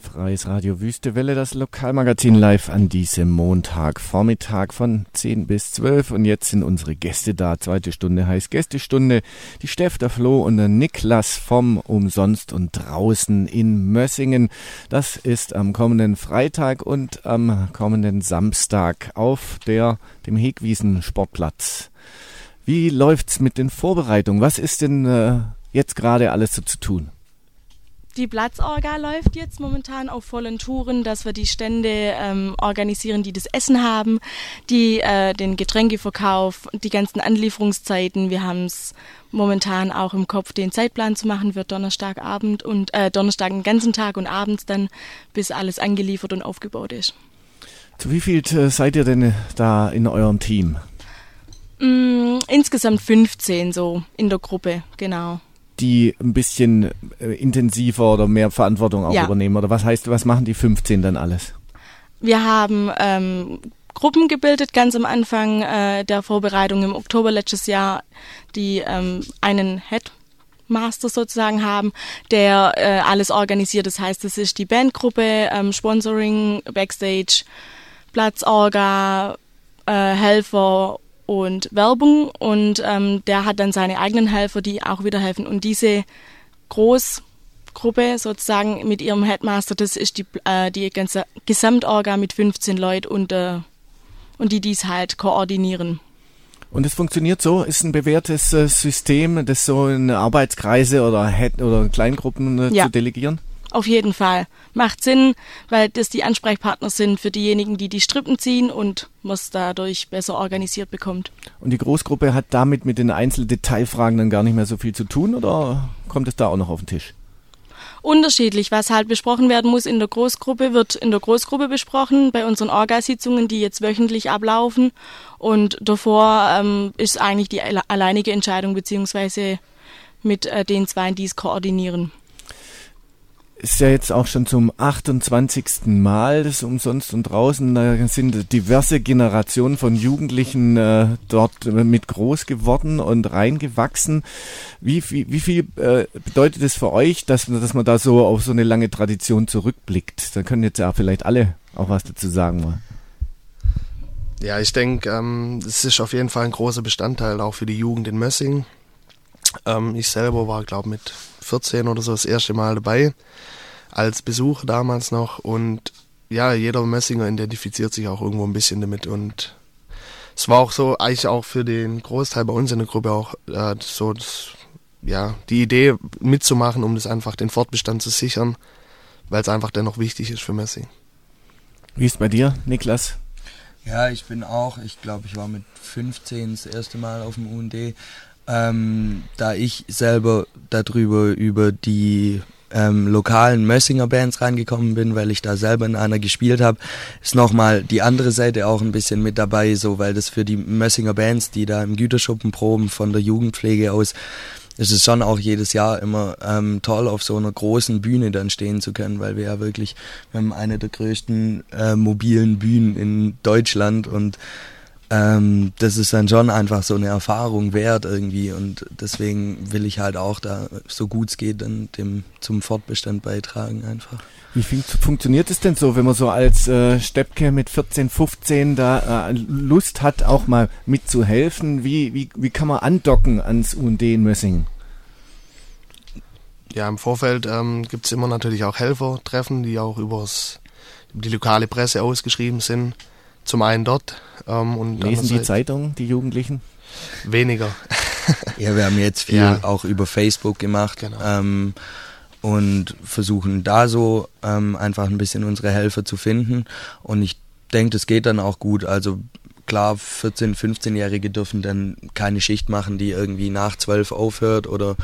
Freies Radio Wüstewelle, das Lokalmagazin live an diesem Montagvormittag von 10 bis 12. Und jetzt sind unsere Gäste da. Zweite Stunde heißt Gästestunde. Die Steff, der Flo und der Niklas vom Umsonst und Draußen in Mössingen. Das ist am kommenden Freitag und am kommenden Samstag auf dem Hegwiesen Sportplatz. Wie läuft's mit den Vorbereitungen? Was ist denn jetzt gerade alles so zu tun? Die Platzorga läuft jetzt momentan auf vollen Touren, dass wir die Stände organisieren, die das Essen haben, die den Getränkeverkauf, die ganzen Anlieferungszeiten. Wir haben es momentan auch im Kopf, den Zeitplan zu machen, wird Donnerstagabend und Donnerstag den ganzen Tag und abends dann, bis alles angeliefert und aufgebaut ist. Zu wie viel seid ihr denn da in eurem Team? Insgesamt 15 so in der Gruppe, genau. Die ein bisschen intensiver oder mehr Verantwortung auch übernehmen? Oder was machen die 15 dann alles? Wir haben Gruppen gebildet, ganz am Anfang der Vorbereitung im Oktober letztes Jahr, die einen Headmaster sozusagen haben, der alles organisiert. Das heißt, es ist die Bandgruppe, Sponsoring, Backstage, Platzorga, Helfer und Werbung, und der hat dann seine eigenen Helfer, die auch wieder helfen. Und diese Großgruppe sozusagen mit ihrem Headmaster, das ist die ganze Gesamtorga mit 15 Leuten und die dies halt koordinieren. Und es funktioniert so, ist ein bewährtes System, das so in Arbeitskreise oder Kleingruppen zu delegieren? Auf jeden Fall. Macht Sinn, weil das die Ansprechpartner sind für diejenigen, die die Strippen ziehen und man es dadurch besser organisiert bekommt. Und die Großgruppe hat damit mit den Einzeldetailfragen dann gar nicht mehr so viel zu tun, oder kommt es da auch noch auf den Tisch? Unterschiedlich. Was halt besprochen werden muss in der Großgruppe, wird in der Großgruppe besprochen, bei unseren Orgasitzungen, die jetzt wöchentlich ablaufen. Und davor ist eigentlich die alleinige Entscheidung, beziehungsweise mit den zwei, die es koordinieren. Ist ja jetzt auch schon zum 28. Mal das Umsonst und Draußen. Da sind diverse Generationen von Jugendlichen dort mit groß geworden und reingewachsen. Wie viel bedeutet es für euch, dass man da so auf so eine lange Tradition zurückblickt? Da können jetzt ja vielleicht alle auch was dazu sagen mal. Ja, ich denke, es ist auf jeden Fall ein großer Bestandteil auch für die Jugend in Mössingen. Ich selber war, glaube ich, mit 14 oder so das erste Mal dabei, als Besucher damals noch. Und ja, jeder Mössinger identifiziert sich auch irgendwo ein bisschen damit. Und es war auch so, eigentlich auch für den Großteil bei uns in der Gruppe auch die Idee mitzumachen, um das einfach den Fortbestand zu sichern, weil es einfach dennoch wichtig ist für Mössingen. Wie ist bei dir, Niklas? Ja, ich glaube, ich war mit 15 das erste Mal auf dem UND. Da ich selber über die lokalen Mössinger Bands reingekommen bin, weil ich da selber in einer gespielt habe, ist nochmal die andere Seite auch ein bisschen mit dabei, so, weil das für die Mössinger Bands, die da im Güterschuppen proben von der Jugendpflege aus, ist es schon auch jedes Jahr immer toll, auf so einer großen Bühne dann stehen zu können, weil wir haben eine der größten mobilen Bühnen in Deutschland, und das ist dann schon einfach so eine Erfahrung wert irgendwie, und deswegen will ich halt auch da, so gut es geht, dann zum Fortbestand beitragen einfach. Wie funktioniert es denn so, wenn man so als Steppke mit 14, 15 da Lust hat, auch mal mitzuhelfen? Wie kann man andocken ans UND in Mössingen? Ja, im Vorfeld gibt es immer natürlich auch Helfertreffen, die auch über die lokale Presse ausgeschrieben sind. Zum einen dort. Und lesen die Zeitung, die Jugendlichen? Weniger. Ja, wir haben jetzt viel auch über Facebook gemacht, genau. Und versuchen da so einfach ein bisschen unsere Helfer zu finden. Und ich denke, das geht dann auch gut. Also klar, 14-, 15-Jährige dürfen dann keine Schicht machen, die irgendwie nach 12 aufhört oder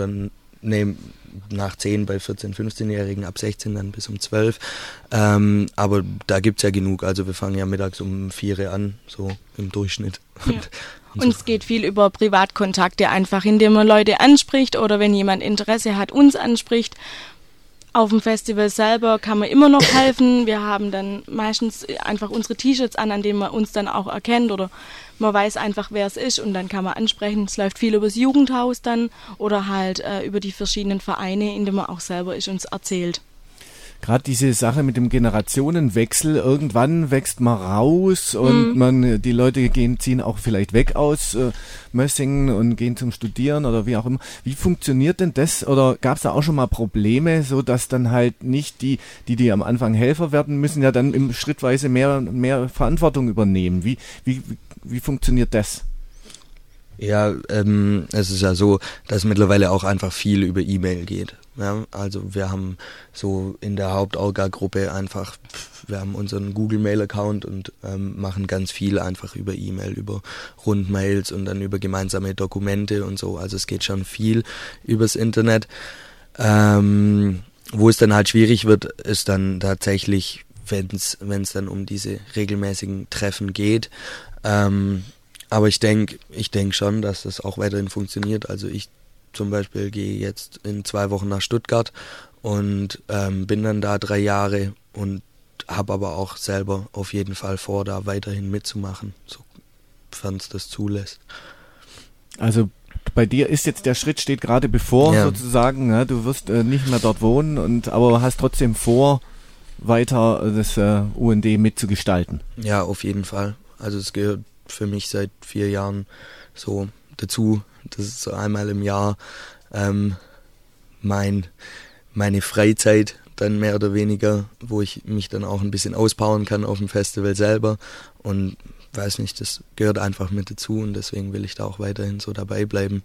nach 10 bei 14-, 15-Jährigen, ab 16 dann bis um 12. Aber da gibt's ja genug. Also wir fangen ja mittags um 4 an, so im Durchschnitt. Ja. Und es geht viel über Privatkontakte einfach, indem man Leute anspricht oder wenn jemand Interesse hat, uns anspricht. Auf dem Festival selber kann man immer noch helfen. Wir haben dann meistens einfach unsere T-Shirts an denen man uns dann auch erkennt, oder man weiß einfach, wer es ist, und dann kann man ansprechen. Es läuft viel über das Jugendhaus dann oder halt über die verschiedenen Vereine, in denen man auch selber ist und es erzählt. gerade diese Sache mit dem Generationenwechsel, irgendwann wächst man raus und die Leute ziehen auch vielleicht weg aus Mössingen und gehen zum Studieren oder wie auch immer. Wie funktioniert denn das? Oder gab es da auch schon mal Probleme, so dass dann halt nicht die am Anfang Helfer werden müssen, ja dann schrittweise mehr Verantwortung übernehmen? Wie funktioniert das? Ja, es ist ja so, dass mittlerweile auch einfach viel über E-Mail geht. Ja, also wir haben so in der Hauptorga-Gruppe wir haben unseren Google-Mail-Account und machen ganz viel einfach über E-Mail, über Rundmails und dann über gemeinsame Dokumente und so. Also es geht schon viel übers Internet. Wo es dann halt schwierig wird, ist dann tatsächlich, wenn es dann um diese regelmäßigen Treffen geht. Aber ich denke schon, dass das auch weiterhin funktioniert. Also ich zum Beispiel gehe jetzt in 2 Wochen nach Stuttgart und bin dann da 3 Jahre und habe aber auch selber auf jeden Fall vor, da weiterhin mitzumachen, sofern es das zulässt. Also bei dir ist jetzt der Schritt, steht gerade bevor sozusagen, ja, du wirst nicht mehr dort wohnen, aber hast trotzdem vor, weiter das UND mitzugestalten. Ja, auf jeden Fall. Also es gehört für mich seit 4 Jahren so dazu. Das ist so einmal im Jahr meine Freizeit dann mehr oder weniger, wo ich mich dann auch ein bisschen auspowern kann auf dem Festival selber und weiß nicht, das gehört einfach mit dazu und deswegen will ich da auch weiterhin so dabei bleiben.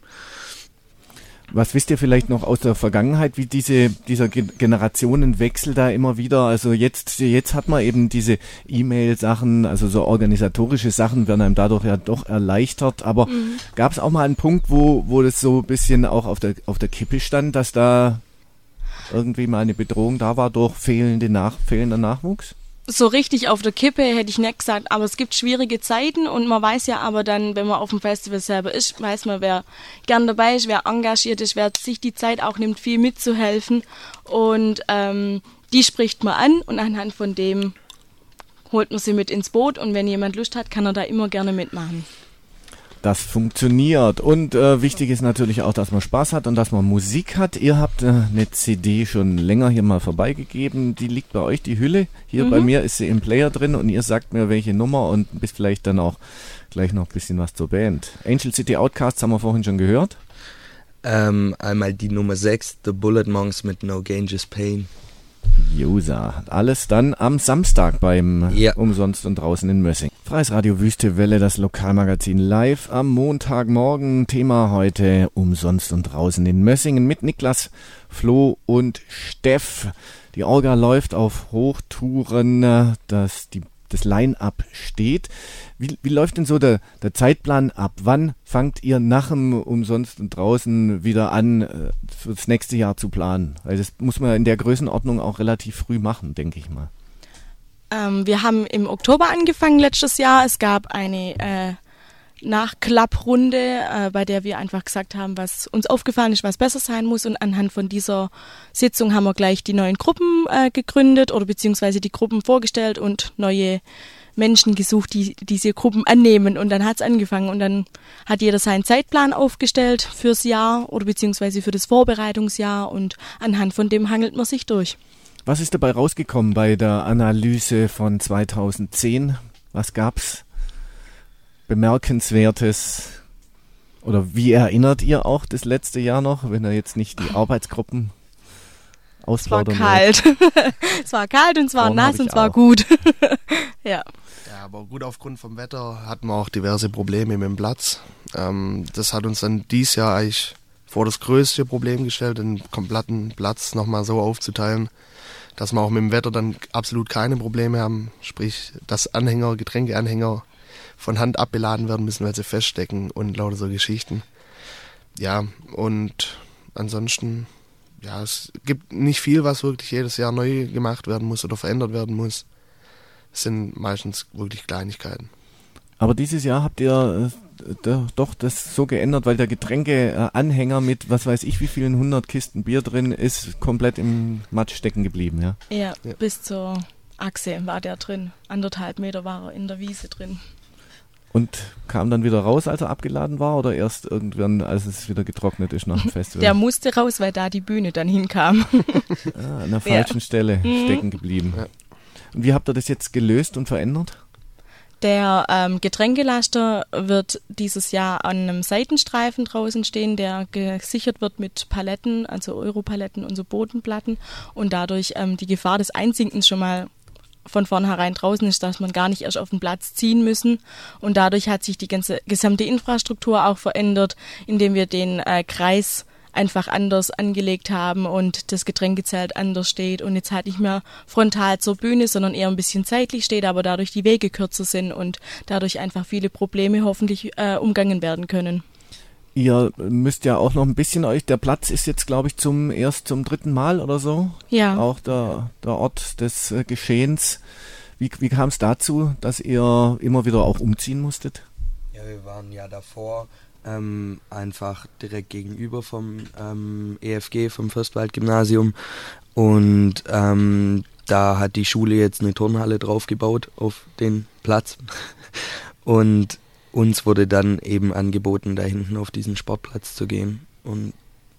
Was wisst ihr vielleicht noch aus der Vergangenheit, wie dieser Generationenwechsel da immer wieder, also jetzt hat man eben diese E-Mail-Sachen, also so organisatorische Sachen werden einem dadurch ja doch erleichtert, aber gab es auch mal einen Punkt, wo das so ein bisschen auch auf der Kippe stand, dass da irgendwie mal eine Bedrohung da war durch fehlender Nachwuchs? So richtig auf der Kippe hätte ich nicht gesagt, aber es gibt schwierige Zeiten und man weiß ja aber dann, wenn man auf dem Festival selber ist, weiß man, wer gern dabei ist, wer engagiert ist, wer sich die Zeit auch nimmt, viel mitzuhelfen und die spricht man an und anhand von dem holt man sie mit ins Boot und wenn jemand Lust hat, kann er da immer gerne mitmachen. Das funktioniert und wichtig ist natürlich auch, dass man Spaß hat und dass man Musik hat. Ihr habt eine CD schon länger hier mal vorbeigegeben, die liegt bei euch, die Hülle. Hier bei mir ist sie im Player drin und ihr sagt mir, welche Nummer und bis vielleicht dann auch gleich noch ein bisschen was zur Band. Angel City Outcasts haben wir vorhin schon gehört. Einmal die Nummer 6, The Bullet Monks mit No Gain Just Pain. Josa. Alles dann am Samstag beim Umsonst und draußen in Mössing. Freies Radio Wüste Welle, das Lokalmagazin live am Montagmorgen. Thema heute Umsonst und draußen in Mössingen mit Niklas, Flo und Steff. Die Orga läuft auf Hochtouren, das Line-Up steht. Wie läuft denn so der Zeitplan ab? Wann fangt ihr nach dem Umsonst und draußen wieder an, für das nächste Jahr zu planen? Weil das muss man in der Größenordnung auch relativ früh machen, denke ich mal. Wir haben im Oktober angefangen letztes Jahr. Es gab eine Nachklapprunde, bei der wir einfach gesagt haben, was uns aufgefallen ist, was besser sein muss. Und anhand von dieser Sitzung haben wir gleich die neuen Gruppen gegründet oder beziehungsweise die Gruppen vorgestellt und neue Menschen gesucht, die diese Gruppen annehmen. Und dann hat es angefangen und dann hat jeder seinen Zeitplan aufgestellt fürs Jahr oder beziehungsweise für das Vorbereitungsjahr und anhand von dem hangelt man sich durch. Was ist dabei rausgekommen bei der Analyse von 2010? Was gab's Bemerkenswertes? Oder wie erinnert ihr auch das letzte Jahr noch, wenn ihr jetzt nicht die Arbeitsgruppen ausplaudern Es war kalt. Es war kalt und es war nass und es war gut. Ja. Ja, aber gut, aufgrund vom Wetter hatten wir auch diverse Probleme mit dem Platz. Das hat uns dann dieses Jahr eigentlich vor das größte Problem gestellt, den kompletten Platz nochmal so aufzuteilen, dass wir auch mit dem Wetter dann absolut keine Probleme haben. Sprich, dass Getränkeanhänger von Hand abbeladen werden müssen, weil sie feststecken und lauter so Geschichten. Ja, und ansonsten, ja, es gibt nicht viel, was wirklich jedes Jahr neu gemacht werden muss oder verändert werden muss. Es sind meistens wirklich Kleinigkeiten. Aber dieses Jahr habt ihr doch das so geändert, weil der Getränkeanhänger mit, was weiß ich, wie vielen 100 Kisten Bier drin ist, komplett im Matsch stecken geblieben, ja? Ja, bis zur Achse war der drin. 1,5 Meter war er in der Wiese drin. Und kam dann wieder raus, als er abgeladen war, oder erst irgendwann, als es wieder getrocknet ist nach dem Festival? Der musste raus, weil da die Bühne dann hinkam. An der falschen Stelle stecken geblieben. Ja. Und wie habt ihr das jetzt gelöst und verändert? Der Getränkelaster wird dieses Jahr an einem Seitenstreifen draußen stehen, der gesichert wird mit Paletten, also Europaletten und so Bodenplatten, und dadurch die Gefahr des Einsinkens schon mal von vornherein draußen ist, dass man gar nicht erst auf den Platz ziehen müssen, und dadurch hat sich die gesamte Infrastruktur auch verändert, indem wir den Kreis einfach anders angelegt haben und das Getränkezelt anders steht und jetzt halt nicht mehr frontal zur Bühne, sondern eher ein bisschen seitlich steht, aber dadurch die Wege kürzer sind und dadurch einfach viele Probleme hoffentlich umgangen werden können. Ihr müsst ja auch noch ein bisschen der Platz ist jetzt, glaube ich, erst zum 3. Mal oder so. Ja. Auch der Ort des Geschehens. Wie kam es dazu, dass ihr immer wieder auch umziehen musstet? Ja, wir waren ja davor einfach direkt gegenüber vom EFG, vom Fürstwald-Gymnasium, und da hat die Schule jetzt eine Turnhalle draufgebaut auf den Platz und uns wurde dann eben angeboten, da hinten auf diesen Sportplatz zu gehen, und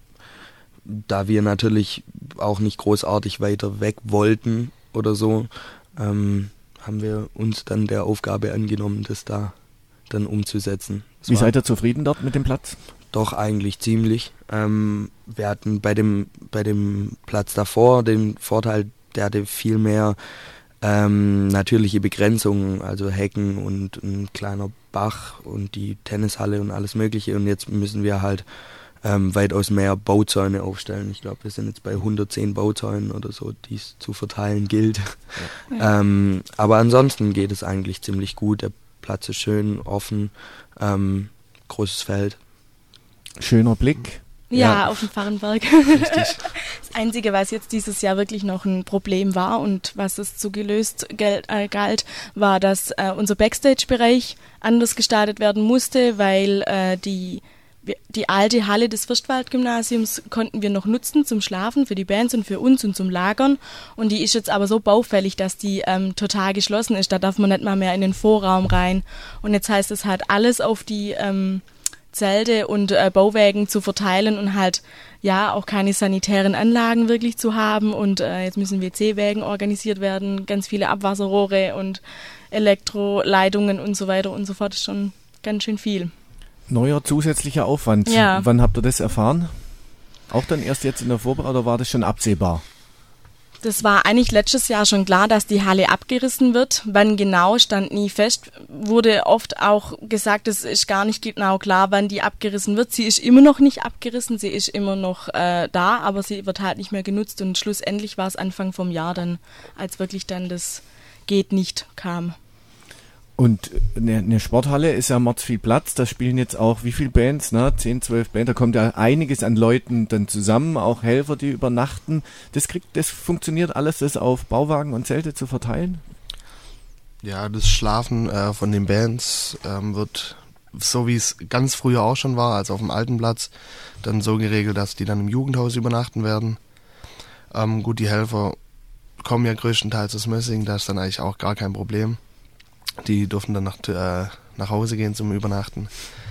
da wir natürlich auch nicht großartig weiter weg wollten oder so, haben wir uns dann der Aufgabe angenommen, das da dann umzusetzen. Wie seid ihr zufrieden dort mit dem Platz? Doch, eigentlich ziemlich. Wir hatten bei dem Platz davor den Vorteil, der hatte viel mehr natürliche Begrenzungen, also Hecken und ein kleiner Bach und die Tennishalle und alles Mögliche, und jetzt müssen wir halt weitaus mehr Bauzäune aufstellen. Ich glaube, wir sind jetzt bei 110 Bauzäunen oder so, die es zu verteilen gilt. Ja. Aber ansonsten geht es eigentlich ziemlich gut. Der Platz ist schön, offen, großes Feld. Schöner Blick. Ja, auf den Pfarrenberg. Richtig. Das Einzige, was jetzt dieses Jahr wirklich noch ein Problem war und was es zu gelöst galt, war, dass unser Backstage-Bereich anders gestaltet werden musste, weil die alte Halle des Fürstwald-Gymnasiums konnten wir noch nutzen zum Schlafen, für die Bands und für uns und zum Lagern. Und die ist jetzt aber so baufällig, dass die total geschlossen ist. Da darf man nicht mal mehr in den Vorraum rein. Und jetzt heißt es halt, alles auf die Zelte und Bauwägen zu verteilen und halt ja auch keine sanitären Anlagen wirklich zu haben. Und jetzt müssen WC-Wägen organisiert werden, ganz viele Abwasserrohre und Elektroleitungen und so weiter und so fort. Das ist schon ganz schön viel. Neuer zusätzlicher Aufwand. Ja. Wann habt ihr das erfahren? Auch dann erst jetzt in der Vorbereitung, oder war das schon absehbar? Das war eigentlich letztes Jahr schon klar, dass die Halle abgerissen wird. Wann genau, stand nie fest. Wurde oft auch gesagt, es ist gar nicht genau klar, wann die abgerissen wird. Sie ist immer noch nicht abgerissen, sie ist immer noch da, aber sie wird halt nicht mehr genutzt. Und schlussendlich war es Anfang vom Jahr dann, als wirklich dann das Geht nicht kam. Und eine Sporthalle ist ja mords viel Platz, da spielen jetzt auch wie viele Bands, 10, 12 Bands, da kommt ja einiges an Leuten dann zusammen, auch Helfer, die übernachten. Das funktioniert alles, das auf Bauwagen und Zelte zu verteilen? Ja, das Schlafen von den Bands wird, so wie es ganz früher auch schon war, also auf dem alten Platz, dann so geregelt, dass die dann im Jugendhaus übernachten werden. Gut, die Helfer kommen ja größtenteils aus Mössing, da ist dann eigentlich auch gar kein Problem. Die durften dann nach Hause gehen zum Übernachten.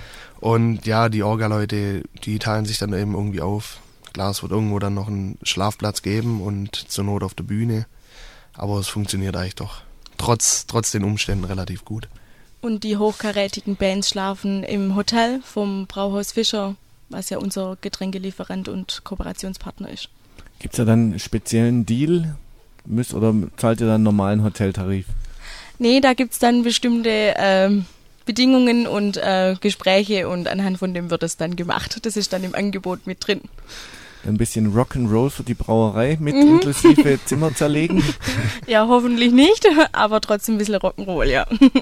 Und ja, die Orga-Leute, die teilen sich dann eben irgendwie auf. Klar, es wird irgendwo dann noch einen Schlafplatz geben und zur Not auf der Bühne. Aber es funktioniert eigentlich doch trotz den Umständen relativ gut. Und die hochkarätigen Bands schlafen im Hotel vom Brauhaus Fischer, was ja unser Getränkelieferant und Kooperationspartner ist. Gibt es da dann einen speziellen Deal? Oder zahlt ihr dann einen normalen Hoteltarif? Nee, da gibt's dann bestimmte Bedingungen und Gespräche und anhand von dem wird es dann gemacht. Das ist dann im Angebot mit drin. Ein bisschen Rock'n'Roll für die Brauerei mit inklusive Zimmer zerlegen? Ja, hoffentlich nicht, aber trotzdem ein bisschen Rock'n'Roll, ja.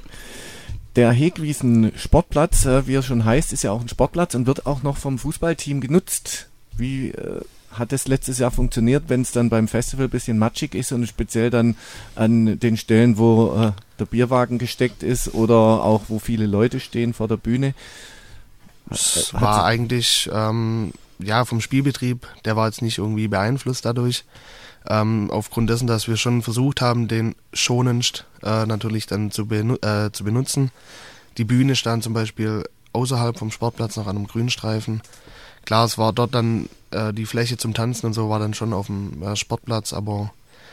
Der Hegwiesen Sportplatz, wie er schon heißt, ist ja auch ein Sportplatz und wird auch noch vom Fußballteam genutzt. Wie hat es letztes Jahr funktioniert, wenn es dann beim Festival ein bisschen matschig ist und speziell dann an den Stellen, wo der Bierwagen gesteckt ist oder auch wo viele Leute stehen vor der Bühne? Es war eigentlich, vom Spielbetrieb, der war jetzt nicht irgendwie beeinflusst dadurch. Aufgrund dessen, dass wir schon versucht haben, den schonendst natürlich dann zu benutzen. Die Bühne stand zum Beispiel außerhalb vom Sportplatz noch an einem Grünstreifen. Klar, es war dort dann die Fläche zum Tanzen und so war dann schon auf dem Sportplatz, aber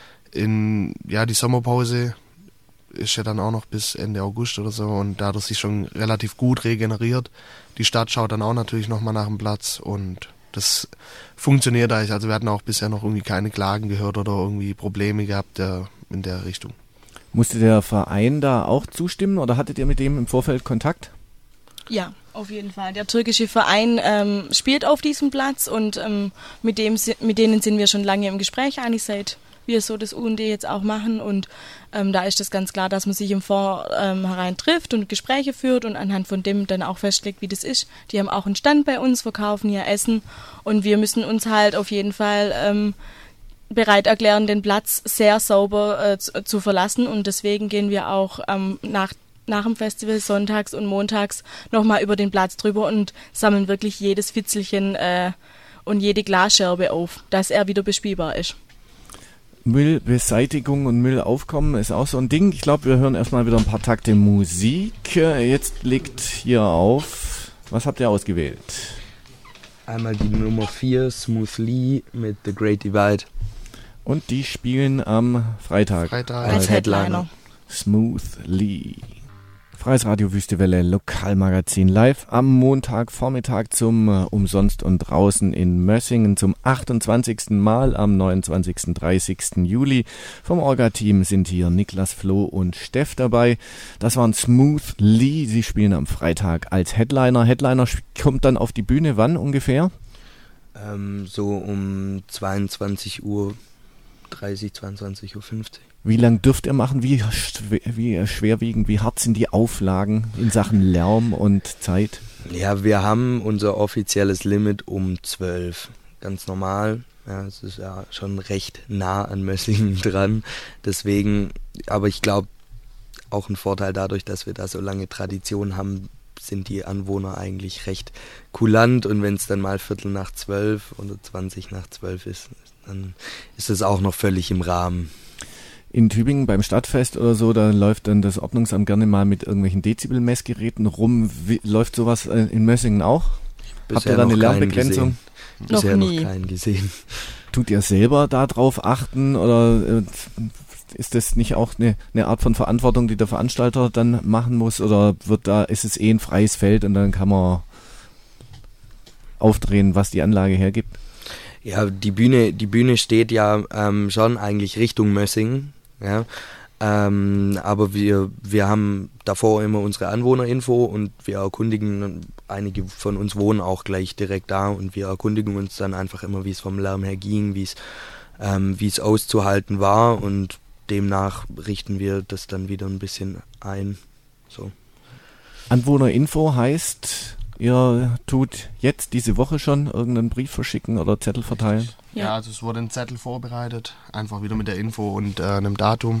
die Sommerpause ist ja dann auch noch bis Ende August oder so und da hat er sich schon relativ gut regeneriert. Die Stadt schaut dann auch natürlich nochmal nach dem Platz und das funktioniert eigentlich. Also wir hatten auch bisher noch irgendwie keine Klagen gehört oder irgendwie Probleme gehabt in der Richtung. Musste der Verein da auch zustimmen oder hattet ihr mit dem im Vorfeld Kontakt? Ja, auf jeden Fall. Der türkische Verein spielt auf diesem Platz und mit denen sind wir schon lange im Gespräch, eigentlich seit wir so das UND jetzt auch machen und da ist das ganz klar, dass man sich im Vorhinein trifft und Gespräche führt und anhand von dem dann auch festlegt, wie das ist. Die haben auch einen Stand bei uns, verkaufen hier Essen und wir müssen uns halt auf jeden Fall bereit erklären, den Platz sehr sauber zu verlassen und deswegen gehen wir auch nach dem Festival sonntags und montags nochmal über den Platz drüber und sammeln wirklich jedes Fitzelchen und jede Glasscherbe auf, dass er wieder bespielbar ist. Müllbeseitigung und Müllaufkommen ist auch so ein Ding. Ich glaube, wir hören erstmal wieder ein paar Takte Musik. Jetzt liegt hier auf, was habt ihr ausgewählt? Einmal die Nummer 4, Smooth Lee mit The Great Divide. Und die spielen am Freitag. Als Headliner. Smooth Lee. Freies Radio Wüste Welle, Lokalmagazin live am Montagvormittag zum Umsonst und draußen in Mössingen zum 28. Mal am 29. 30. Juli. Vom Orga-Team sind hier Niklas, Flo und Steff dabei. Das waren Smooth Lee. Sie spielen am Freitag als Headliner. Headliner kommt dann auf die Bühne wann ungefähr? So um 22:30 Uhr, 22:50 Uhr. Wie lang dürft ihr machen? Wie schwerwiegend, wie hart sind die Auflagen in Sachen Lärm und Zeit? Ja, wir haben unser offizielles Limit um 12. Ganz normal. Ja, es ist ja schon recht nah an Mössingen dran. Deswegen, aber ich glaube, auch ein Vorteil dadurch, dass wir da so lange Tradition haben, sind die Anwohner eigentlich recht kulant. Und wenn es dann mal 11:45 oder 11:20 ist, dann ist es auch noch völlig im Rahmen. In Tübingen beim Stadtfest oder so, da läuft dann das Ordnungsamt gerne mal mit irgendwelchen Dezibelmessgeräten rum. Läuft sowas in Mössingen auch? Habt ihr da eine Lärmbegrenzung? Bisher noch keinen gesehen. Tut ihr selber da drauf achten oder ist das nicht auch eine Art von Verantwortung, die der Veranstalter dann machen muss oder ist es ein freies Feld und dann kann man aufdrehen, was die Anlage hergibt? Ja, die Bühne steht ja schon eigentlich Richtung Mössingen. Ja, aber wir haben davor immer unsere Anwohnerinfo und wir erkundigen, einige von uns wohnen auch gleich direkt da und wir erkundigen uns dann einfach immer, wie es vom Lärm her ging, wie es auszuhalten war und demnach richten wir das dann wieder ein bisschen ein. So. Anwohnerinfo heißt, ihr tut jetzt diese Woche schon irgendeinen Brief verschicken oder Zettel verteilen? Ja, also es wurde ein Zettel vorbereitet, einfach wieder mit der Info und einem Datum.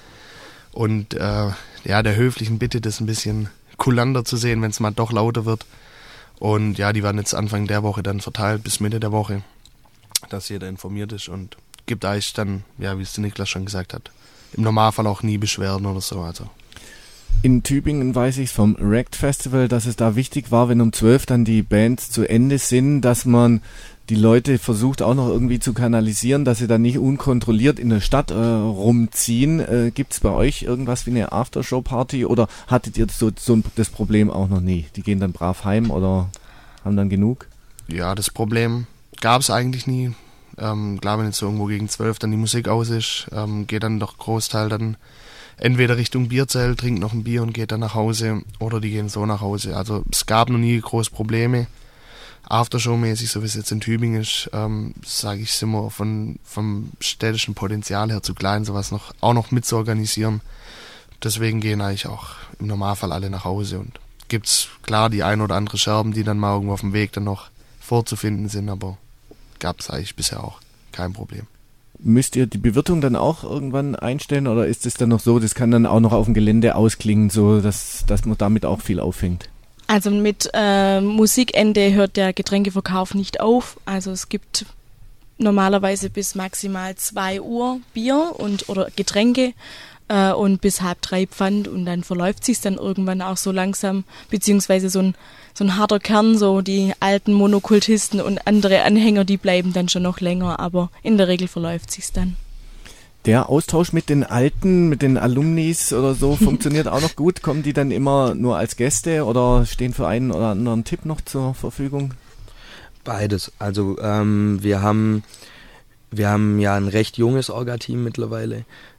Und der höflichen Bitte, das ein bisschen kulanter zu sehen, wenn es mal doch lauter wird. Und ja, die werden jetzt Anfang der Woche dann verteilt bis Mitte der Woche, dass jeder informiert ist und gibt eigentlich dann, ja, wie es der Niklas schon gesagt hat, im Normalfall auch nie Beschwerden oder so. Also. In Tübingen weiß ich vom Wrecked Festival, dass es da wichtig war, wenn um 12 dann die Bands zu Ende sind, dass man die Leute versucht auch noch irgendwie zu kanalisieren, dass sie dann nicht unkontrolliert in der Stadt rumziehen. Gibt's bei euch irgendwas wie eine Aftershow-Party oder hattet ihr so das Problem auch noch nie? Die gehen dann brav heim oder haben dann genug? Ja, das Problem gab es eigentlich nie. Klar, wenn jetzt so irgendwo gegen 12 dann die Musik aus ist, geht dann doch Großteil dann entweder Richtung Bierzelt, trinkt noch ein Bier und geht dann nach Hause oder die gehen so nach Hause. Also es gab noch nie groß Probleme. Aftershow-mäßig, so wie es jetzt in Tübingen ist, sage ich, sind wir vom städtischen Potenzial her zu klein, sowas auch noch mit zu organisieren. Deswegen gehen eigentlich auch im Normalfall alle nach Hause und gibt's klar die ein oder andere Scherben, die dann mal irgendwo auf dem Weg dann noch vorzufinden sind, aber gab's eigentlich bisher auch kein Problem. Müsst ihr die Bewirtung dann auch irgendwann einstellen oder ist es dann noch so, das kann dann auch noch auf dem Gelände ausklingen, so dass man damit auch viel auffängt? Also mit Musikende hört der Getränkeverkauf nicht auf. Also es gibt normalerweise bis maximal 2 Uhr Bier oder Getränke. und bis 2:30 Pfand und dann verläuft sich's dann irgendwann auch so langsam, beziehungsweise so ein harter Kern, so die alten Monokultisten und andere Anhänger, die bleiben dann schon noch länger, aber in der Regel verläuft sich's dann. Der Austausch mit den Alten, mit den Alumnis oder so funktioniert auch noch gut. Kommen die dann immer nur als Gäste oder stehen für einen oder anderen Tipp noch zur Verfügung? Beides. Also wir haben ja ein recht junges Orga-Team mittlerweile.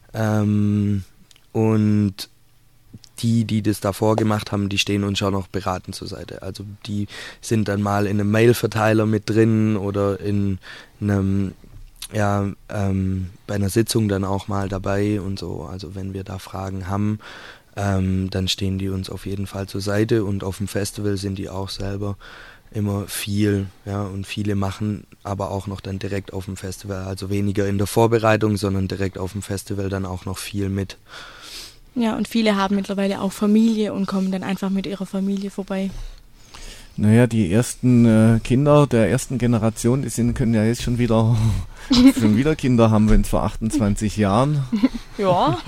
Und die das davor gemacht haben, die stehen uns schon noch beratend zur Seite. Also die sind dann mal in einem Mail-Verteiler mit drin oder in einem bei einer Sitzung dann auch mal dabei und so. Also wenn wir da Fragen haben, dann stehen die uns auf jeden Fall zur Seite und auf dem Festival sind die auch selber immer viel, ja, und viele machen aber auch noch dann direkt auf dem Festival, also weniger in der Vorbereitung, sondern direkt auf dem Festival dann auch noch viel mit. Ja, und viele haben mittlerweile auch Familie und kommen dann einfach mit ihrer Familie vorbei. Naja, die ersten Kinder der ersten Generation, können ja jetzt schon wieder Kinder haben, wenn es vor 28 Jahren. Ja.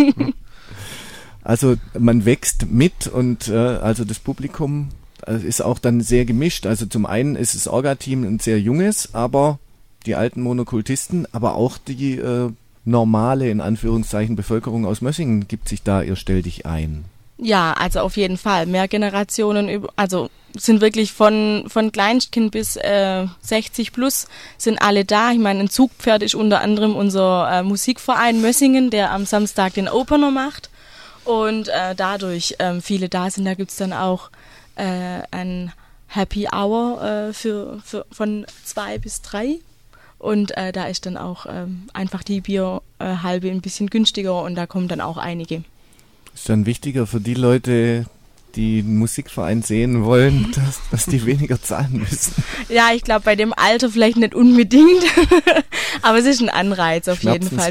Also man wächst mit und also das Publikum ist auch dann sehr gemischt. Also zum einen ist das Orga-Team ein sehr junges, aber die alten Monokultisten, aber auch die normale, in Anführungszeichen, Bevölkerung aus Mössingen gibt sich da, ihr stellt dich ein. Ja, also auf jeden Fall. Mehr Generationen, also sind wirklich von Kleinkind bis 60 plus sind alle da. Ich meine, ein Zugpferd ist unter anderem unser Musikverein Mössingen, der am Samstag den Opener macht und dadurch viele da sind. Da gibt's dann auch ein Happy Hour von 2 bis 3 und da ist dann auch einfach die Bierhalbe ein bisschen günstiger und da kommen dann auch einige. Ist dann wichtiger für die Leute, die einen Musikverein sehen wollen, dass die weniger zahlen müssen? Ja, ich glaube, bei dem Alter vielleicht nicht unbedingt, aber es ist ein Anreiz auf jeden Fall.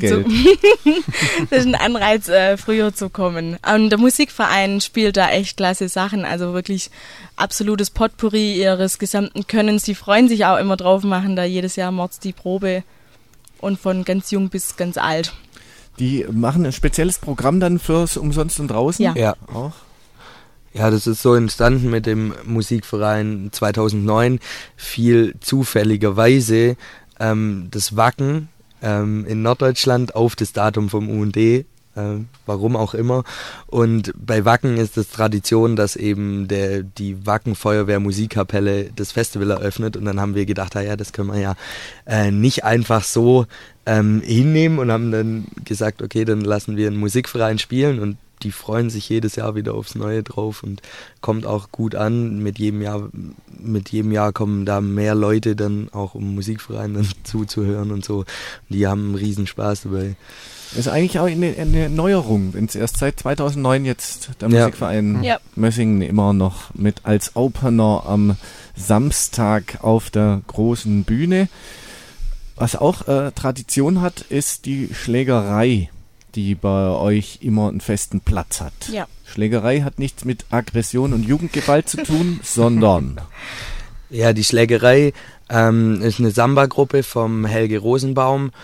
Es ist ein Anreiz, früher zu kommen. Und der Musikverein spielt da echt klasse Sachen, also wirklich absolutes Potpourri ihres gesamten Könnens. Die freuen sich auch immer drauf, machen da jedes Jahr Mords die Probe und von ganz jung bis ganz alt. Die machen ein spezielles Programm dann fürs Umsonst und Draußen? Ja. Auch? Ja, das ist so entstanden mit dem Musikverein 2009. Viel zufälligerweise das Wacken in Norddeutschland auf das Datum vom UND. Warum auch immer. Und bei Wacken ist es Tradition, dass eben die Wacken-Feuerwehr Musikkapelle das Festival eröffnet. Und dann haben wir gedacht, das können wir ja nicht einfach so hinnehmen und haben dann gesagt, okay, dann lassen wir einen Musikverein spielen und die freuen sich jedes Jahr wieder aufs Neue drauf und kommt auch gut an. Mit jedem Jahr kommen da mehr Leute dann auch, um Musikverein dann zuzuhören und so. Und die haben einen riesen Spaß dabei. Das ist eigentlich auch eine Neuerung, wenn es erst seit 2009 jetzt der Musikverein Mössingen immer noch mit als Opener am Samstag auf der großen Bühne. Was auch Tradition hat, ist die Schlägerei, die bei euch immer einen festen Platz hat. Ja. Schlägerei hat nichts mit Aggression und Jugendgewalt zu tun, sondern... Ja, die Schlägerei ist eine Samba-Gruppe vom Helge Rosenbaum,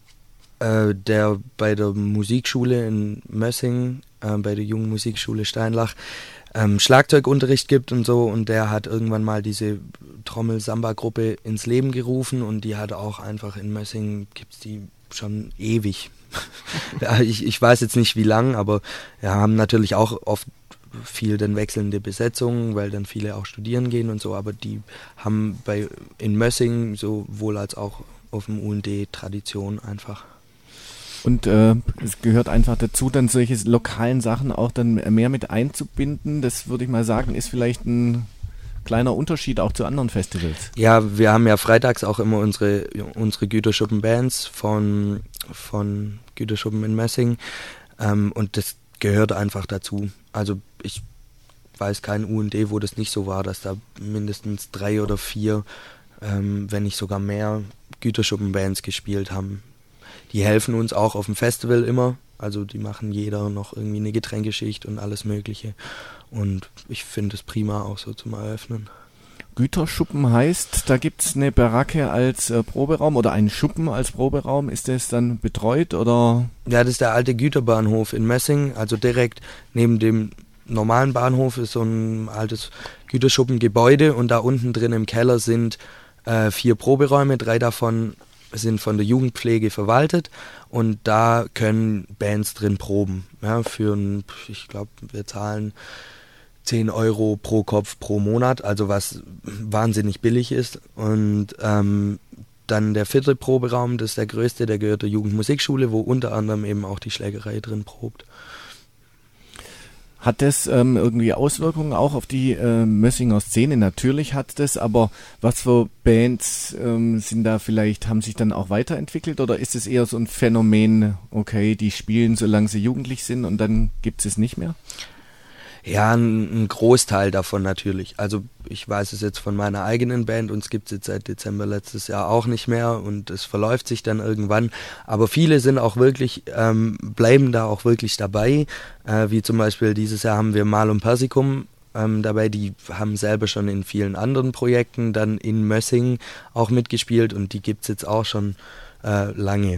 der bei der Musikschule in Mössingen, bei der Jungen Musikschule Steinlach, Schlagzeugunterricht gibt und so, und der hat irgendwann mal diese Trommel-Samba-Gruppe ins Leben gerufen und die hat auch einfach in Mössingen, gibt's die schon ewig. Ja, ich weiß jetzt nicht wie lang, aber wir haben natürlich auch oft viel dann wechselnde Besetzungen, weil dann viele auch studieren gehen und so, aber die haben in Mössingen sowohl als auch auf dem UND Tradition einfach. Und es gehört einfach dazu, dann solche lokalen Sachen auch dann mehr mit einzubinden. Das würde ich mal sagen, ist vielleicht ein kleiner Unterschied auch zu anderen Festivals. Ja, wir haben ja freitags auch immer unsere Güterschuppen-Bands von Güterschuppen in Mössingen und das gehört einfach dazu. Also ich weiß kein UND, wo das nicht so war, dass da mindestens 3 oder 4, wenn nicht sogar mehr, Güterschuppen-Bands gespielt haben. Die helfen uns auch auf dem Festival immer, also die machen jeder noch irgendwie eine Getränkeschicht und alles Mögliche und ich finde es prima auch so zum Eröffnen. Güterschuppen heißt, da gibt's eine Baracke als Proberaum oder einen Schuppen als Proberaum. Ist das dann betreut oder? Ja, das ist der alte Güterbahnhof in Mössing, also direkt neben dem normalen Bahnhof ist so ein altes Güterschuppengebäude und da unten drin im Keller sind 4 Proberäume, 3 davon sind von der Jugendpflege verwaltet und da können Bands drin proben. Ja, ich glaube, wir zahlen 10 Euro pro Kopf pro Monat, also was wahnsinnig billig ist. Und dann der 4. Proberaum, das ist der größte, der gehört der Jugendmusikschule, wo unter anderem eben auch die Schlägerei drin probt. Hat das irgendwie Auswirkungen auch auf die Mössinger Szene? Natürlich hat das, aber was für Bands sind da vielleicht, haben sich dann auch weiterentwickelt oder ist es eher so ein Phänomen, okay, die spielen, solange sie jugendlich sind und dann gibt es nicht mehr? Ja, ein Großteil davon natürlich. Also ich weiß es jetzt von meiner eigenen Band, uns gibt es jetzt seit Dezember letztes Jahr auch nicht mehr und es verläuft sich dann irgendwann. Aber viele sind auch wirklich, bleiben da auch wirklich dabei. Wie zum Beispiel dieses Jahr haben wir Malum Persicum dabei, die haben selber schon in vielen anderen Projekten dann in Mössing auch mitgespielt und die gibt's jetzt auch schon lange.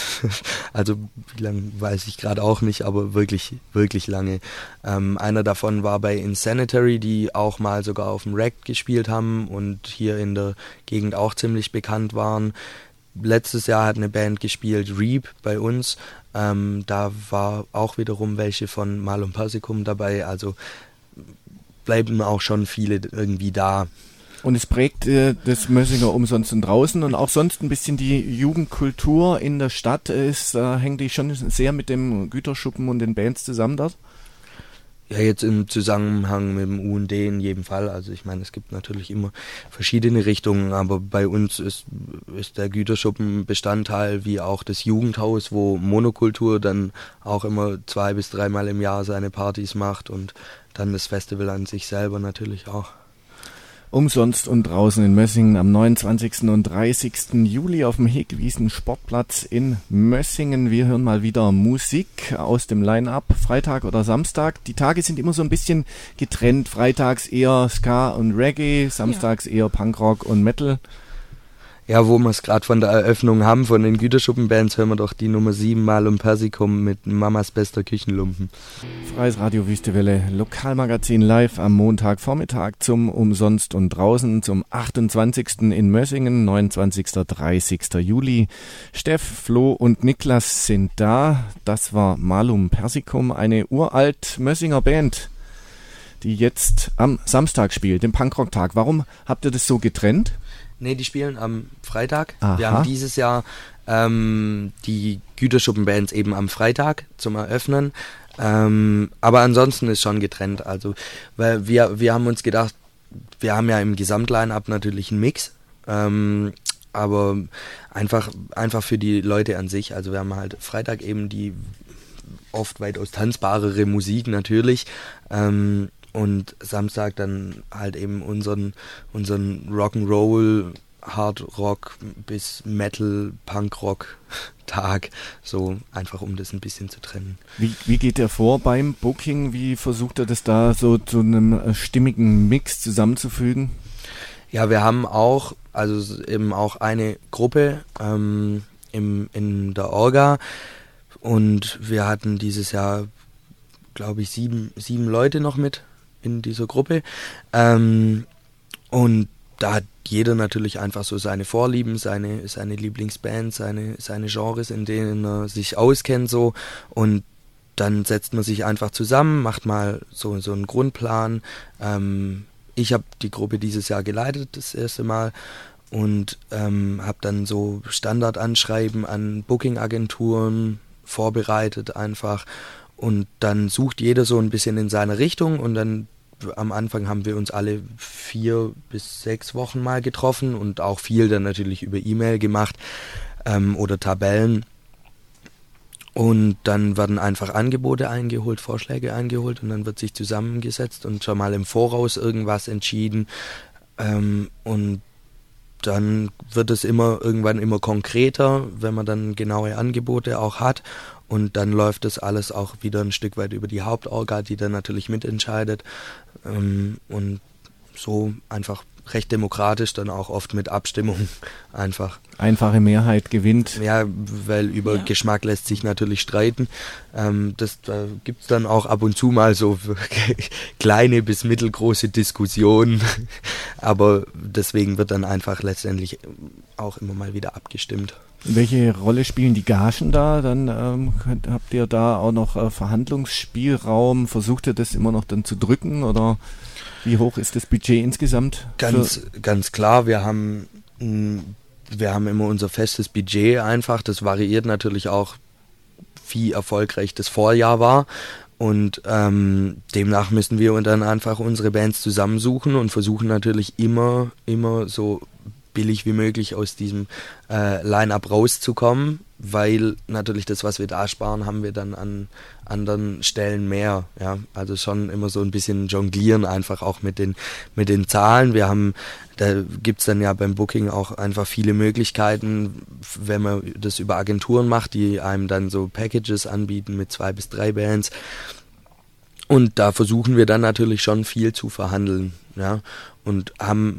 Also wie lange weiß ich gerade auch nicht, aber wirklich, wirklich lange. Einer davon war bei Insanitary, die auch mal sogar auf dem Rack gespielt haben und hier in der Gegend auch ziemlich bekannt waren. Letztes Jahr hat eine Band gespielt, Reap, bei uns. Da war auch wiederum welche von Malum Persicum dabei, also bleiben auch schon viele irgendwie da. Und es prägt das Mössinger Umsonst und Draußen und auch sonst ein bisschen die Jugendkultur in der Stadt. Hängt die schon sehr mit dem Güterschuppen und den Bands zusammen dort? Ja, jetzt im Zusammenhang mit dem UND in jedem Fall. Also ich meine, es gibt natürlich immer verschiedene Richtungen, aber bei uns ist der Güterschuppen Bestandteil wie auch das Jugendhaus, wo Monokultur dann auch immer 2 bis 3 Mal im Jahr seine Partys macht und dann das Festival an sich selber natürlich auch. Umsonst und draußen in Mössingen am 29. und 30. Juli auf dem Hegwiesen Sportplatz in Mössingen. Wir hören mal wieder Musik aus dem Line-Up, Freitag oder Samstag. Die Tage sind immer so ein bisschen getrennt. Freitags eher Ska und Reggae, samstags eher Punkrock und Metal. Ja, wo wir es gerade von der Eröffnung haben, von den Güterschuppenbands, hören wir doch die Nummer 7 Malum Persicum mit Mamas bester Küchenlumpen. Freies Radio Wüstewelle, Lokalmagazin live am Montagvormittag zum Umsonst und draußen zum 28. in Mössingen, 29. 30. Juli. Steff, Flo und Niklas sind da. Das war Malum Persicum, eine uralt Mössinger Band, die jetzt am Samstag spielt, dem Punkrock-Tag. Warum habt ihr das so getrennt? Nee, die spielen am Freitag. Aha. Wir haben dieses Jahr die Güterschuppenbands eben am Freitag zum Eröffnen. Aber ansonsten ist schon getrennt. Also, weil wir haben uns gedacht, wir haben ja im Gesamtline-Up natürlich einen Mix. Aber einfach für die Leute an sich. Also wir haben halt Freitag eben die oft weitaus tanzbarere Musik natürlich. Und Samstag dann halt eben unseren Rock'n'Roll, Hard Rock bis Metal, Punkrock Tag, so einfach um das ein bisschen zu trennen. Wie geht er vor beim Booking? Wie versucht er das da so zu einem stimmigen Mix zusammenzufügen? Ja, wir haben auch, also eben auch eine Gruppe in der Orga und wir hatten dieses Jahr, glaube ich, sieben Leute noch mit in dieser Gruppe. Und da hat jeder natürlich einfach so seine Vorlieben, seine Lieblingsband, seine Genres, in denen er sich auskennt so. Und dann setzt man sich einfach zusammen, macht mal so einen Grundplan. Ich habe die Gruppe dieses Jahr geleitet, das erste Mal. Und habe dann so Standardanschreiben an Booking-Agenturen vorbereitet einfach. Und dann sucht jeder so ein bisschen in seine Richtung und dann am Anfang haben wir uns alle 4 bis 6 Wochen mal getroffen und auch viel dann natürlich über E-Mail gemacht oder Tabellen. Und dann werden einfach Angebote eingeholt, Vorschläge eingeholt und dann wird sich zusammengesetzt und schon mal im Voraus irgendwas entschieden. Und dann wird es irgendwann immer konkreter, wenn man dann genaue Angebote auch hat. Und dann läuft das alles auch wieder ein Stück weit über die Hauptorga, die dann natürlich mitentscheidet. Und so einfach recht demokratisch, dann auch oft mit Abstimmung einfach. Einfache Mehrheit gewinnt. Ja, weil über Geschmack lässt sich natürlich streiten. Da gibt es dann auch ab und zu mal so kleine bis mittelgroße Diskussionen, aber deswegen wird dann einfach letztendlich auch immer mal wieder abgestimmt. Welche Rolle spielen die Gagen da? Dann habt ihr da auch noch Verhandlungsspielraum? Versucht ihr das immer noch dann zu drücken oder wie hoch ist das Budget insgesamt? Ganz klar, wir haben immer unser festes Budget einfach. Das variiert natürlich auch, wie erfolgreich das Vorjahr war. Und demnach müssen wir dann einfach unsere Bands zusammensuchen und versuchen natürlich immer so billig wie möglich aus diesem Line-Up rauszukommen, weil natürlich das, was wir da sparen, haben wir dann an anderen Stellen mehr. Ja? Also schon immer so ein bisschen jonglieren einfach auch mit den Zahlen. Da gibt's dann ja beim Booking auch einfach viele Möglichkeiten, wenn man das über Agenturen macht, die einem dann so Packages anbieten mit 2 bis 3 Bands. Und da versuchen wir dann natürlich schon viel zu verhandeln, ja. Und habe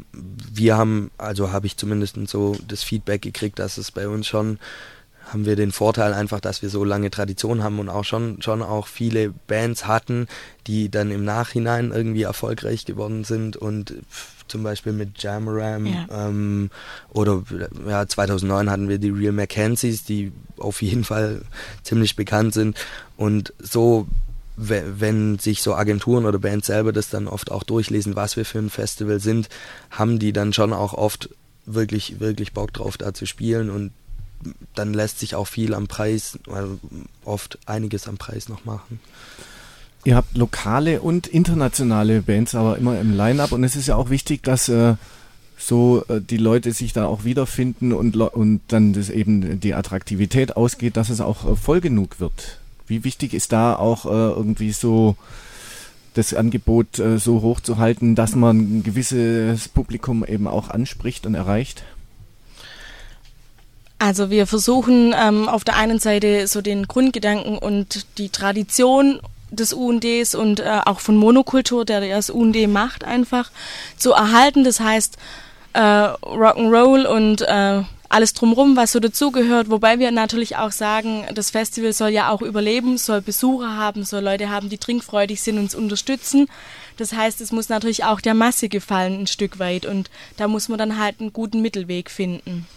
ich zumindest so das Feedback gekriegt, dass es bei uns schon, haben wir den Vorteil einfach, dass wir so lange Tradition haben und auch schon auch viele Bands hatten, die dann im Nachhinein irgendwie erfolgreich geworden sind und zum Beispiel mit Jamaram oder 2009 hatten wir die Real Mackenzies, die auf jeden Fall ziemlich bekannt sind und so. Wenn sich so Agenturen oder Bands selber das dann oft auch durchlesen, was wir für ein Festival sind, haben die dann schon auch oft wirklich, wirklich Bock drauf, da zu spielen und dann lässt sich auch viel am Preis, oft einiges am Preis noch machen. Ihr habt lokale und internationale Bands aber immer im Line-Up und es ist ja auch wichtig, dass die Leute sich da auch wiederfinden und dann das eben die Attraktivität ausgeht, dass es auch voll genug wird. Wie wichtig ist da auch irgendwie so das Angebot so hoch zu halten, dass man ein gewisses Publikum eben auch anspricht und erreicht? Also wir versuchen auf der einen Seite so den Grundgedanken und die Tradition des UNDs und auch von Monokultur, der das UND macht, einfach zu erhalten. Das heißt Rock'n'Roll und alles drumherum, was so dazugehört, wobei wir natürlich auch sagen, das Festival soll ja auch überleben, soll Besucher haben, soll Leute haben, die trinkfreudig sind und uns unterstützen. Das heißt, es muss natürlich auch der Masse gefallen ein Stück weit und da muss man dann halt einen guten Mittelweg finden.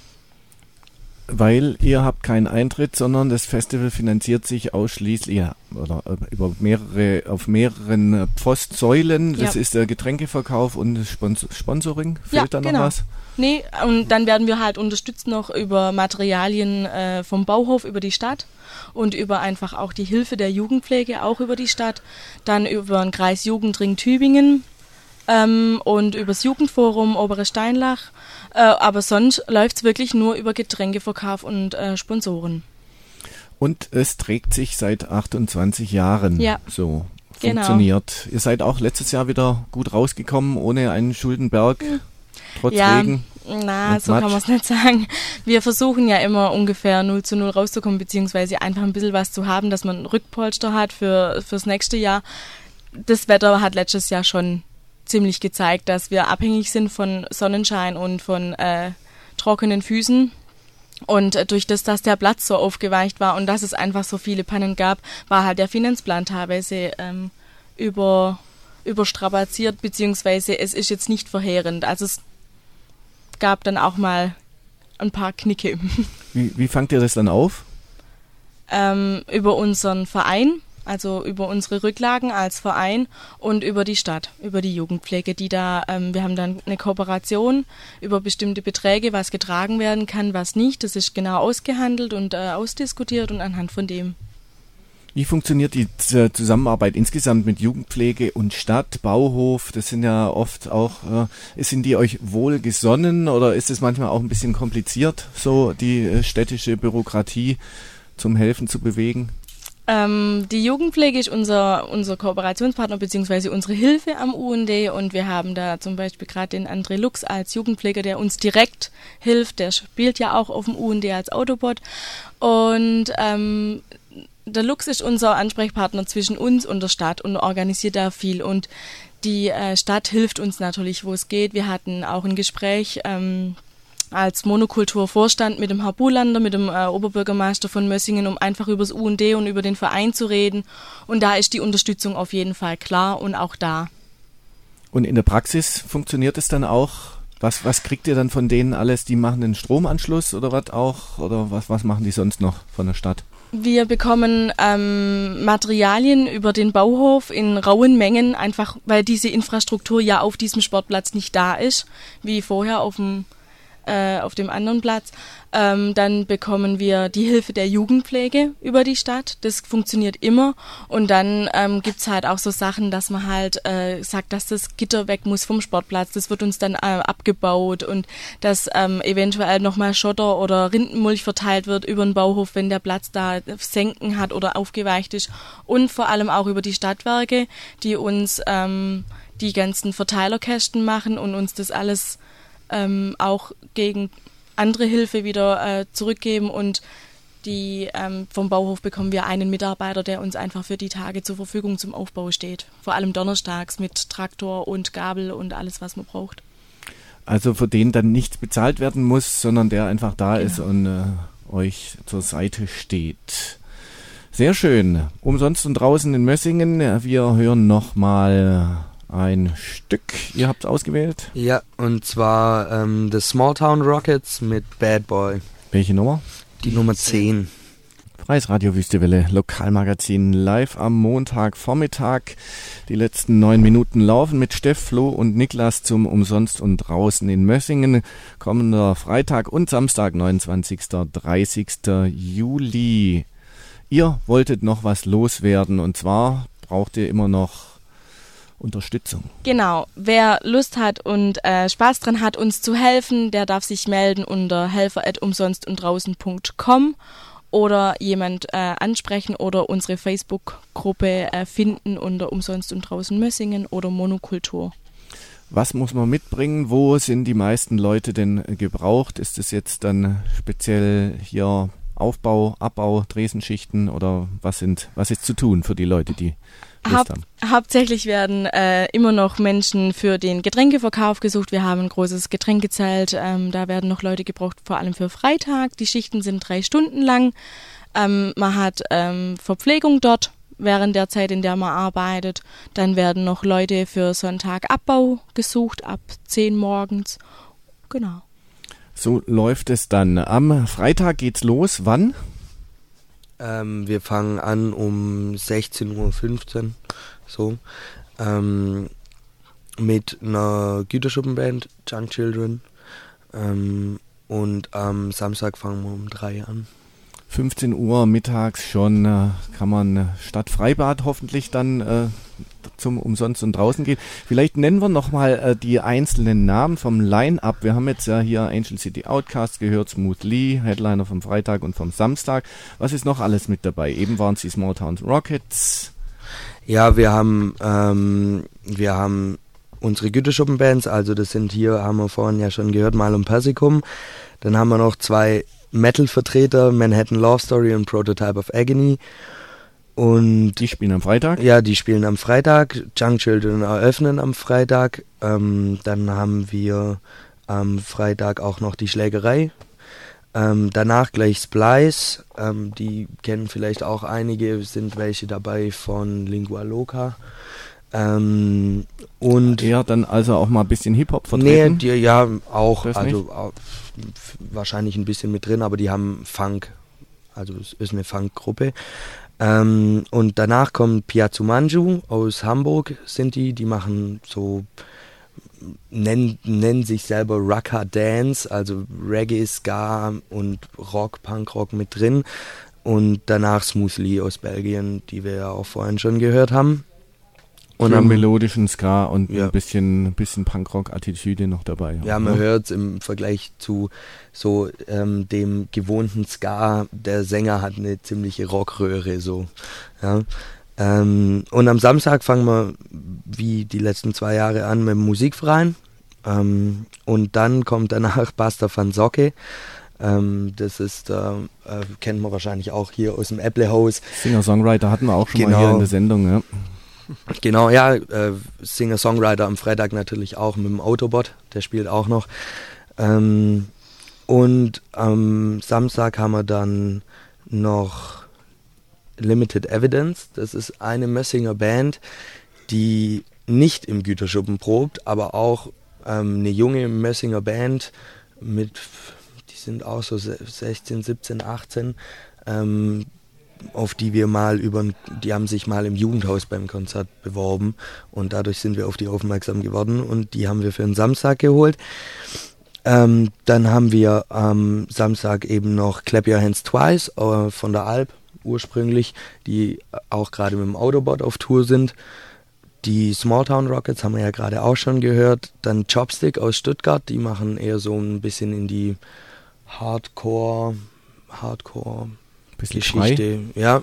Weil ihr habt keinen Eintritt, sondern das Festival finanziert sich ausschließlich auf mehreren Pfostsäulen. Das ist der Getränkeverkauf und Sponsoring. Fehlt da noch was? Nee, und dann werden wir halt unterstützt noch über Materialien vom Bauhof über die Stadt und über einfach auch die Hilfe der Jugendpflege auch über die Stadt. Dann über den Kreis Jugendring Tübingen und über das Jugendforum Obere Steinlach. Aber sonst läuft es wirklich nur über Getränkeverkauf und Sponsoren. Und es trägt sich seit 28 Jahren so. Funktioniert. Genau. Ihr seid auch letztes Jahr wieder gut rausgekommen, ohne einen Schuldenberg, trotz Regen. Na, so Matsch. Kann man es nicht sagen. Wir versuchen ja immer ungefähr 0:0 rauszukommen, beziehungsweise einfach ein bisschen was zu haben, dass man einen Rückpolster hat fürs nächste Jahr. Das Wetter hat letztes Jahr schon ziemlich gezeigt, dass wir abhängig sind von Sonnenschein und von trockenen Füßen. Und durch das, dass der Platz so aufgeweicht war und dass es einfach so viele Pannen gab, war halt der Finanzplan teilweise überstrapaziert, beziehungsweise es ist jetzt nicht verheerend. Also es gab dann auch mal ein paar Knicke. Wie fangt ihr das dann auf? Über unseren Verein, also über unsere Rücklagen als Verein und über die Stadt, über die Jugendpflege, die da, wir haben dann eine Kooperation über bestimmte Beträge, was getragen werden kann, was nicht. Das ist genau ausgehandelt und ausdiskutiert und anhand von dem. Wie funktioniert die Zusammenarbeit insgesamt mit Jugendpflege und Stadt, Bauhof? Das sind ja oft auch, sind die euch wohlgesonnen oder ist es manchmal auch ein bisschen kompliziert, so die städtische Bürokratie zum Helfen zu bewegen? Die Jugendpflege ist unser Kooperationspartner bzw. unsere Hilfe am UND und wir haben da zum Beispiel gerade den André Lux als Jugendpfleger, der uns direkt hilft. Der spielt ja auch auf dem UND als Autobot und der Lux ist unser Ansprechpartner zwischen uns und der Stadt und organisiert da viel und Die Stadt hilft uns natürlich, wo es geht. Wir hatten auch ein Gespräch als Monokulturvorstand mit dem Herr Buhlander, mit dem Oberbürgermeister von Mössingen, um einfach über das UND und über den Verein zu reden. Und da ist die Unterstützung auf jeden Fall klar und auch da. Und in der Praxis funktioniert es dann auch? Was kriegt ihr dann von denen alles? Die machen den Stromanschluss oder was auch? Oder was machen die sonst noch von der Stadt? Wir bekommen Materialien über den Bauhof in rauen Mengen, einfach weil diese Infrastruktur ja auf diesem Sportplatz nicht da ist, wie vorher auf dem anderen Platz. Dann bekommen wir die Hilfe der Jugendpflege über die Stadt. Das funktioniert immer. Und dann gibt's halt auch so Sachen, dass man halt sagt, dass das Gitter weg muss vom Sportplatz. Das wird uns dann abgebaut und dass eventuell nochmal Schotter oder Rindenmulch verteilt wird über den Bauhof, wenn der Platz da Senken hat oder aufgeweicht ist. Und vor allem auch über die Stadtwerke, die uns die ganzen Verteilerkästen machen und uns das alles auch gegen andere Hilfe wieder zurückgeben und vom Bauhof bekommen wir einen Mitarbeiter, der uns einfach für die Tage zur Verfügung zum Aufbau steht. Vor allem donnerstags mit Traktor und Gabel und alles, was man braucht. Also für den dann nichts bezahlt werden muss, sondern der einfach da ist und euch zur Seite steht. Sehr schön. Umsonst und draußen in Mössingen. Wir hören nochmal ein Stück. Ihr habt es ausgewählt? Ja, und zwar The Small Town Rockets mit Bad Boy. Welche Nummer? Die Nummer 10. Freies Radio Wüstewelle, Lokalmagazin live am Montagvormittag. Die letzten 9 Minuten laufen mit Steff, Flo und Niklas zum Umsonst und draußen in Mössingen. Kommender Freitag und Samstag, 29. 30. Juli. Ihr wolltet noch was loswerden und zwar braucht ihr immer noch Unterstützung. Genau, wer Lust hat und Spaß dran hat, uns zu helfen, der darf sich melden unter helfer@umsonstundddraußen.com oder jemand ansprechen oder unsere Facebook-Gruppe finden unter Umsonst und Draußen Mössingen oder Monokultur. Was muss man mitbringen? Wo sind die meisten Leute denn gebraucht? Ist es jetzt dann speziell hier Aufbau, Abbau, Dresenschichten oder was ist zu tun für die Leute, die Lust haben? Hauptsächlich werden immer noch Menschen für den Getränkeverkauf gesucht. Wir haben ein großes Getränkezelt. Da werden noch Leute gebraucht, vor allem für Freitag. Die Schichten sind 3 Stunden lang. Man hat Verpflegung dort während der Zeit, in der man arbeitet. Dann werden noch Leute für Sonntagabbau gesucht, ab 10 morgens. Genau. So läuft es dann. Am Freitag geht's los. Wann? Wir fangen an um 16:15 Uhr, so, mit einer Güterschuppenband, Junk Children, und am Samstag fangen wir um 3 an. 15 Uhr mittags schon kann man statt Freibad hoffentlich dann zum Umsonst und draußen gehen. Vielleicht nennen wir nochmal die einzelnen Namen vom Line-Up. Wir haben jetzt ja hier Angel City Outcasts gehört, Smooth Lee, Headliner vom Freitag und vom Samstag. Was ist noch alles mit dabei? Eben waren es die Small Town Rockets. Ja, wir haben unsere Güterschuppenbands, also das sind hier, haben wir vorhin ja schon gehört, Malum Persicum. Dann haben wir noch 2 Metal-Vertreter, Manhattan Love Story und Prototype of Agony. Und die spielen am Freitag? Ja, die spielen am Freitag. Junk Children eröffnen am Freitag. Dann haben wir am Freitag auch noch die Schlägerei. Danach gleich Splice. Die kennen vielleicht auch einige, sind welche dabei von Lingua Loca. Und ja, dann also auch mal ein bisschen Hip-Hop vertreten? Nee, ja, auch, also auch, wahrscheinlich ein bisschen mit drin, aber die haben Funk. Also es ist eine Funk-Gruppe. Und danach kommt Piazzu Manju aus Hamburg, sind die machen so, nennen sich selber Rocka Dance, also Reggae, Ska und Rock, Punkrock mit drin. Und danach Smooth Lee aus Belgien, die wir ja auch vorhin schon gehört haben. Und am melodischen Ska und ein bisschen Punkrock-Attitüde noch dabei. Ja, man hört es im Vergleich zu so dem gewohnten Ska, der Sänger hat eine ziemliche Rockröhre so. Ja. Und am Samstag fangen wir wie die letzten 2 Jahre an mit dem Musikverein. Und dann kommt danach Basta van Socke. Das ist, kennt man wahrscheinlich auch hier aus dem Äpplehaus. Singer-Songwriter hatten wir auch schon mal hier in der Sendung, ja. Genau, ja, Singer-Songwriter am Freitag natürlich auch mit dem Autobot, der spielt auch noch. Und am Samstag haben wir dann noch Limited Evidence. Das ist eine Mössinger Band, die nicht im Güterschuppen probt, aber auch eine junge Mössinger Band die sind auch so 16, 17, 18, auf die wir die haben sich mal im Jugendhaus beim Konzert beworben und dadurch sind wir auf die aufmerksam geworden und die haben wir für den Samstag geholt. Dann haben wir am Samstag eben noch Clap Your Hands Twice von der Alp ursprünglich, die auch gerade mit dem Autobot auf Tour sind. Die Smalltown Rockets haben wir ja gerade auch schon gehört. Dann Chopstick aus Stuttgart, die machen eher so ein bisschen in die Hardcore-Geschichte. Ja.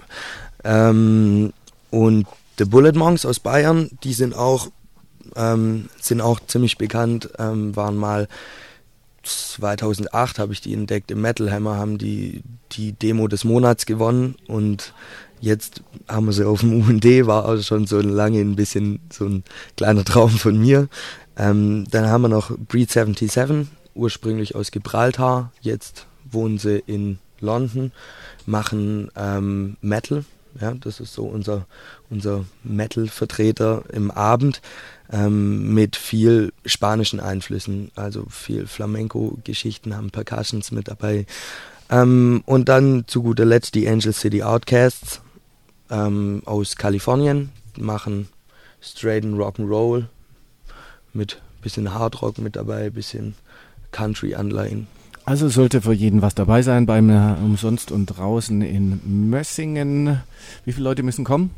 Und The Bullet Monks aus Bayern, die sind auch ziemlich bekannt, waren mal 2008 habe ich die entdeckt, im Metal Hammer haben die Demo des Monats gewonnen und jetzt haben wir sie auf dem UND, war auch schon so lange ein bisschen so ein kleiner Traum von mir. Dann haben wir noch Breed 77, ursprünglich aus Gibraltar, jetzt wohnen sie in London, machen Metal, ja, das ist so unser Metal-Vertreter im Abend. Mit viel spanischen Einflüssen, also viel Flamenco-Geschichten, haben Percussions mit dabei. Und dann zu guter Letzt die Angel City Outcasts aus Kalifornien, machen straighten Rock'n'Roll mit bisschen Hardrock mit dabei, bisschen Country-Anleihen. Also sollte für jeden was dabei sein beim Umsonst und draußen in Mössingen. Wie viele Leute müssen kommen?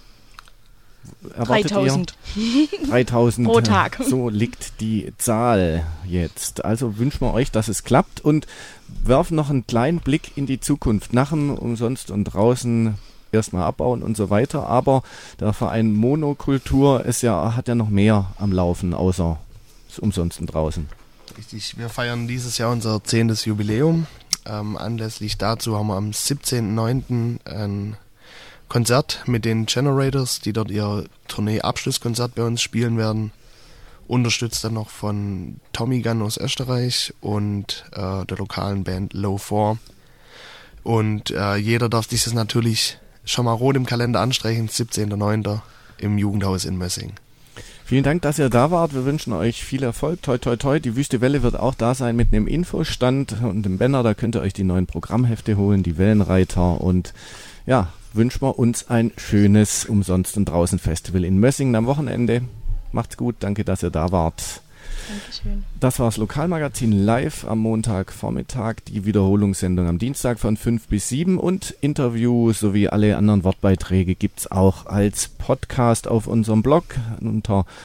3000. 3000 pro Tag. So liegt die Zahl jetzt. Also wünschen wir euch, dass es klappt und werfen noch einen kleinen Blick in die Zukunft. Nach dem Umsonst und draußen erstmal abbauen und so weiter. Aber der Verein Monokultur hat ja noch mehr am Laufen, außer das Umsonst und draußen. Richtig, wir feiern dieses Jahr unser 10. Jubiläum. Anlässlich dazu haben wir am 17.09. ein Konzert mit den Generators, die dort ihr Tournee-Abschlusskonzert bei uns spielen werden. Unterstützt dann noch von Tommy Gunn aus Österreich und der lokalen Band Low 4. Und jeder darf sich das natürlich schon mal rot im Kalender anstreichen, 17.09. im Jugendhaus in Mössing. Vielen Dank, dass ihr da wart. Wir wünschen euch viel Erfolg. Toi, toi, toi. Die Wüste Welle wird auch da sein mit einem Infostand und dem Banner. Da könnt ihr euch die neuen Programmhefte holen, die Wellenreiter. Und ja, wünschen wir uns ein schönes Umsonst und draußen Festival in Mössingen am Wochenende. Macht's gut. Danke, dass ihr da wart. Dankeschön. Das war das Lokalmagazin live am Montagvormittag, die Wiederholungssendung am Dienstag von 5 bis 7 und Interviews sowie alle anderen Wortbeiträge gibt's auch als Podcast auf unserem Blog unter